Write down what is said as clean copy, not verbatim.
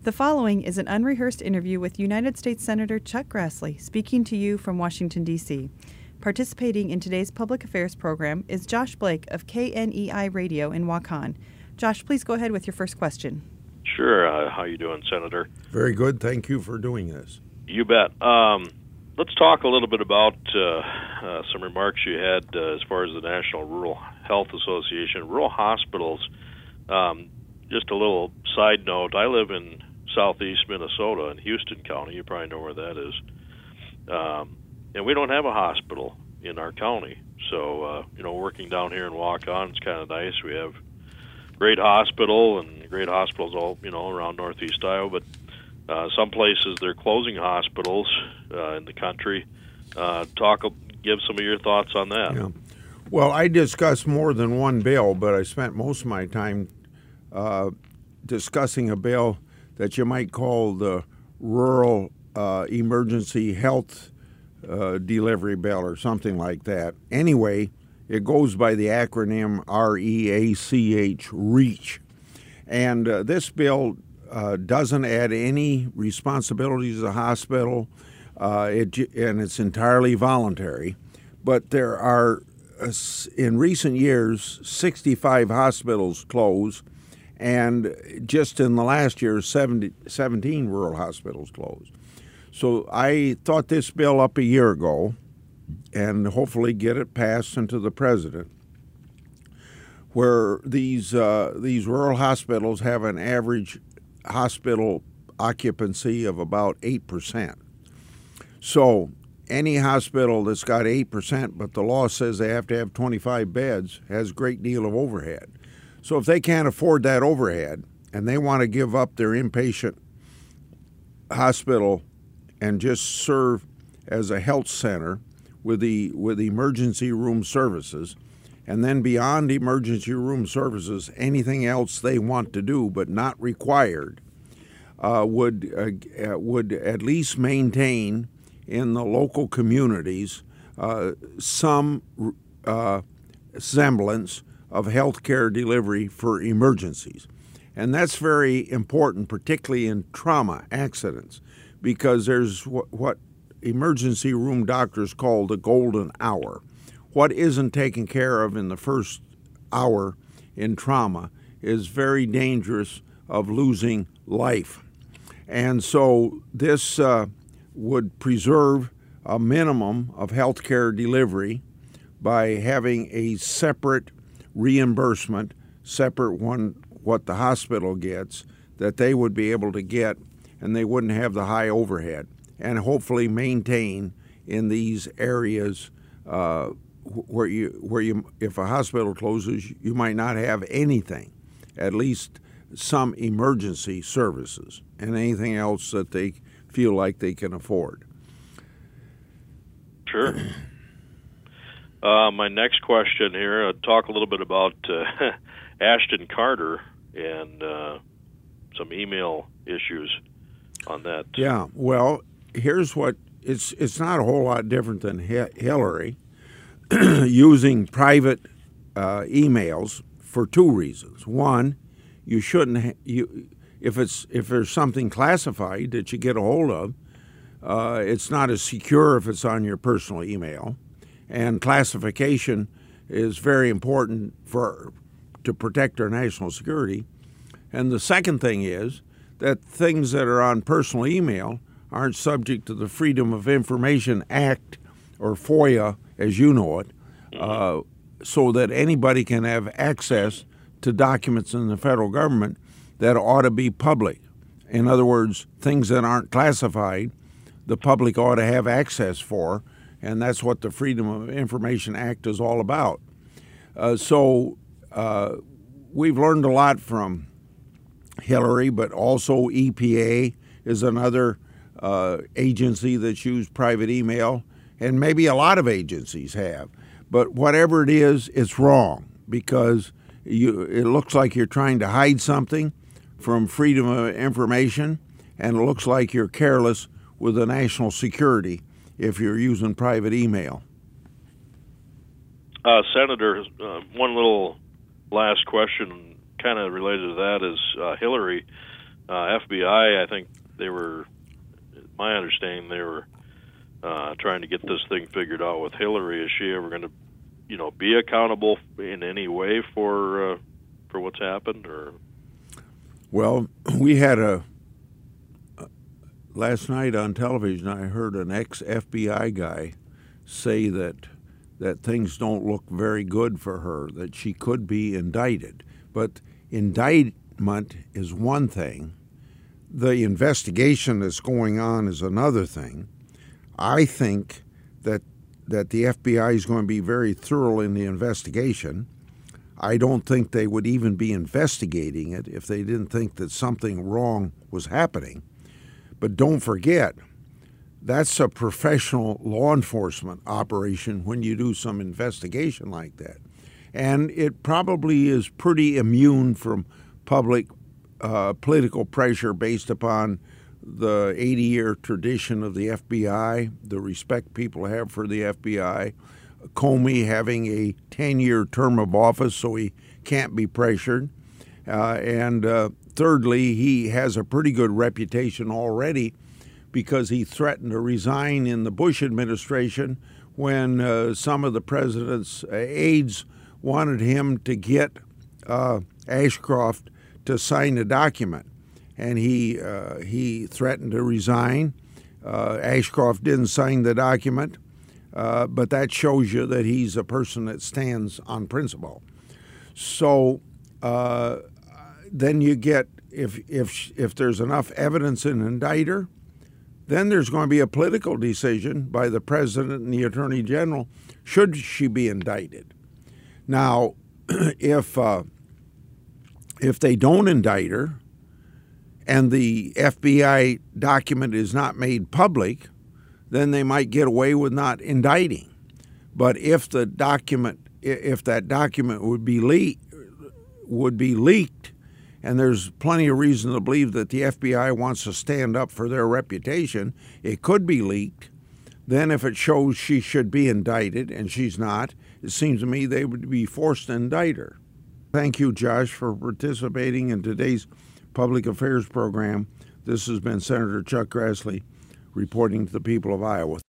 The following is an unrehearsed interview with United States Senator Chuck Grassley, speaking to you from Washington, D.C. Participating in today's public affairs program is Josh Blake of KNEI Radio in Waukon. Josh, please go ahead with your first question. Sure. How you doing, Senator? Very good. Thank you for doing this. You bet. Let's talk a little bit about some remarks you had as far as the National Rural Health Association. Rural hospitals, just a little side note, I live in southeast Minnesota in Houston County. You probably know where that is. And we don't have a hospital in our county. So, working down here in Waukon, it's kind of nice. We have great hospital and great hospitals all, around northeast Iowa. But some places they're closing hospitals in the country. Give some of your thoughts on that. Yeah. Well, I discussed more than one bill, but I spent most of my time discussing a bill that you might call the Rural Emergency Health Delivery Bill or something like that. Anyway, it goes by the acronym REACH, REACH. And this bill doesn't add any responsibilities to the hospital, and it's entirely voluntary. But there are, in recent years, 65 hospitals closed, and just in the last year, 17 rural hospitals closed. So I thought this bill up a year ago and hopefully get it passed into the president, where these rural hospitals have an average hospital occupancy of about 8%. So any hospital that's got 8%, but the law says they have to have 25 beds, has a great deal of overhead. So if they can't afford that overhead and they want to give up their inpatient hospital and just serve as a health center with emergency room services, and then beyond emergency room services, anything else they want to do but not required, would at least maintain in the local communities some semblance of health care delivery for emergencies. And that's very important, particularly in trauma accidents, because there's what emergency room doctors call the golden hour. What isn't taken care of in the first hour in trauma is very dangerous of losing life. And so this would preserve a minimum of health care delivery by having a separate reimbursement, separate one what the hospital gets, that they would be able to get, and they wouldn't have the high overhead, and hopefully maintain in these areas where you if a hospital closes, you might not have anything, at least some emergency services and anything else that they feel like they can afford. Sure. My next question here, talk a little bit about Ashton Carter and some email issues on that. Yeah, well, here's what, it's not a whole lot different than Hillary using private emails for two reasons. One, you shouldn't, if there's something classified that you get a hold of, it's not as secure if it's on your personal email. And classification is very important to protect our national security. And the second thing is that things that are on personal email aren't subject to the Freedom of Information Act, or FOIA as you know it, so that anybody can have access to documents in the federal government that ought to be public. In other words, things that aren't classified, the public ought to have access for, and that's what the Freedom of Information Act is all about. So we've learned a lot from Hillary, but also EPA is another agency that's used private email, and maybe a lot of agencies have. But whatever it is, it's wrong, because it looks like you're trying to hide something from freedom of information, and it looks like you're careless with the national security if you're using private email. Senator, one little last question kind of related to that is Hillary FBI, I think they were, my understanding, they were trying to get this thing figured out with Hillary. Is she ever going to, be accountable in any way for what's happened? Or well, we had last night on television, I heard an ex-FBI guy say that things don't look very good for her, that she could be indicted. But indictment is one thing. The investigation that's going on is another thing. I think that the FBI is going to be very thorough in the investigation. I don't think they would even be investigating it if they didn't think that something wrong was happening. But don't forget, that's a professional law enforcement operation when you do some investigation like that. And it probably is pretty immune from public political pressure based upon the 80-year tradition of the FBI, the respect people have for the FBI, Comey having a 10-year term of office so he can't be pressured, and thirdly, he has a pretty good reputation already because he threatened to resign in the Bush administration when some of the president's aides wanted him to get Ashcroft to sign a document. And he threatened to resign. Ashcroft didn't sign the document, but that shows you that he's a person that stands on principle. So then you get, if there's enough evidence in an indicter, then there's going to be a political decision by the president and the attorney general, should she be indicted. Now, if they don't indict her, and the FBI document is not made public, then they might get away with not indicting. But if that document would be leaked, and there's plenty of reason to believe that the FBI wants to stand up for their reputation, it could be leaked. Then if it shows she should be indicted and she's not, it seems to me they would be forced to indict her. Thank you, Josh, for participating in today's Public Affairs program. This has been Senator Chuck Grassley reporting to the people of Iowa.